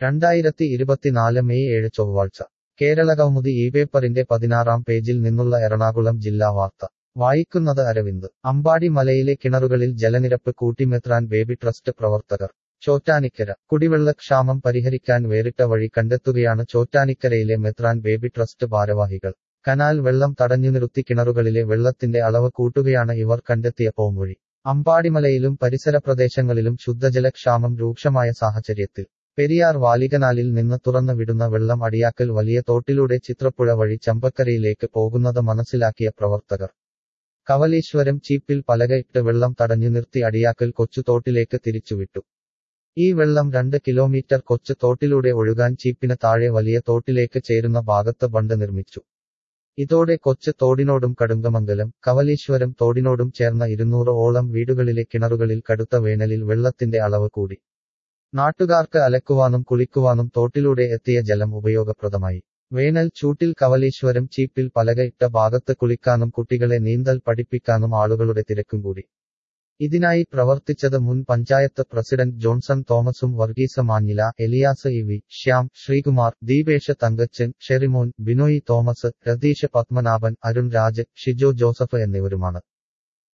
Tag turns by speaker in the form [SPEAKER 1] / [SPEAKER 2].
[SPEAKER 1] 2024 May 7 ചൊവ്വാഴ്ച കേരളകൗമുദി ഈ പേപ്പറിന്റെ 16-ാം പേജിൽ നിന്നുള്ള എറണാകുളം ജില്ലാ വാർത്ത വായിക്കുന്നത് അരവിന്ദ്. അമ്പാടി മലയിലെ കിണറുകളിൽ ജലനിരപ്പ് കൂട്ടി മെത്രാൻ ബേബി ട്രസ്റ്റ് പ്രവർത്തകർ. ചോറ്റാനിക്കര. കുടിവെള്ളക്ഷാമം പരിഹരിക്കാൻ വേറിട്ട വഴി കണ്ടെത്തുകയാണ് ചോറ്റാനിക്കരയിലെ മെത്രാൻ ബേബി ട്രസ്റ്റ് ഭാരവാഹികൾ. കനാൽ വെള്ളം തടഞ്ഞുനിർത്തി കിണറുകളിലെ വെള്ളത്തിന്റെ അളവ് കൂട്ടുകയാണ് ഇവർ കണ്ടെത്തിയ പോംവഴി. അമ്പാടിമലയിലും പരിസര പ്രദേശങ്ങളിലും ശുദ്ധജലക്ഷാമം രൂക്ഷമായ സാഹചര്യത്തിൽ പെരിയാർ വാലികനാലിൽ നിന്ന് തുറന്നു വിടുന്ന വെള്ളം അടിയാക്കൽ വലിയ തോട്ടിലൂടെ ചിത്രപ്പുഴ വഴി ചമ്പക്കരയിലേക്ക് പോകുന്നത് മനസ്സിലാക്കിയ പ്രവർത്തകർ കവലീശ്വരം ചീപ്പിൽ പലകയിട്ട് വെള്ളം തടഞ്ഞുനിർത്തി അടിയാക്കൽ കൊച്ചു തോട്ടിലേക്ക് തിരിച്ചുവിട്ടു. ഈ വെള്ളം 2 കിലോമീറ്റർ കൊച്ചു തോട്ടിലൂടെ ഒഴുകാൻ ചീപ്പിന് താഴെ വലിയ തോട്ടിലേക്ക് ചേരുന്ന ഭാഗത്ത് ബണ്ട് നിർമ്മിച്ചു. ഇതോടെ കൊച്ചു തോടിനോടും കടുങ്കമംഗലം, കവലീശ്വരം തോടിനോടും ചേർന്ന 200-ഓളം വീടുകളിലെ കിണറുകളിൽ കടുത്ത വേനലിൽ വെള്ളത്തിന്റെ അളവ് കൂടി. നാട്ടുകാർക്ക് അലക്കുവാനും കുളിക്കുവാനും തോട്ടിലൂടെ എത്തിയ ജലം ഉപയോഗപ്രദമായി. വേനൽ ചൂട്ടിൽ കവലീശ്വരം ചീപ്പിൽ പലകയിട്ട ഭാഗത്ത് കുളിക്കാനും കുട്ടികളെ നീന്തൽ പഠിപ്പിക്കാനും ആളുകളുടെ തിരക്കും കൂടി. ഇതിനായി പ്രവർത്തിച്ചത് മുൻ പഞ്ചായത്ത് പ്രസിഡന്റ് ജോൺസൺ തോമസും വർഗീസ് മാഞ്ഞില, എലിയാസ് ഇ. ശ്യാം, ശ്രീകുമാർ, ദീപേഷ് തങ്കച്ചൻ, ഷെറിമോൻ, ബിനോയ് തോമസ്, രതീഷ് പത്മനാഭൻ, അരുൺ രാജ്, ഷിജോ ജോസഫ് എന്നിവരുമാണ്.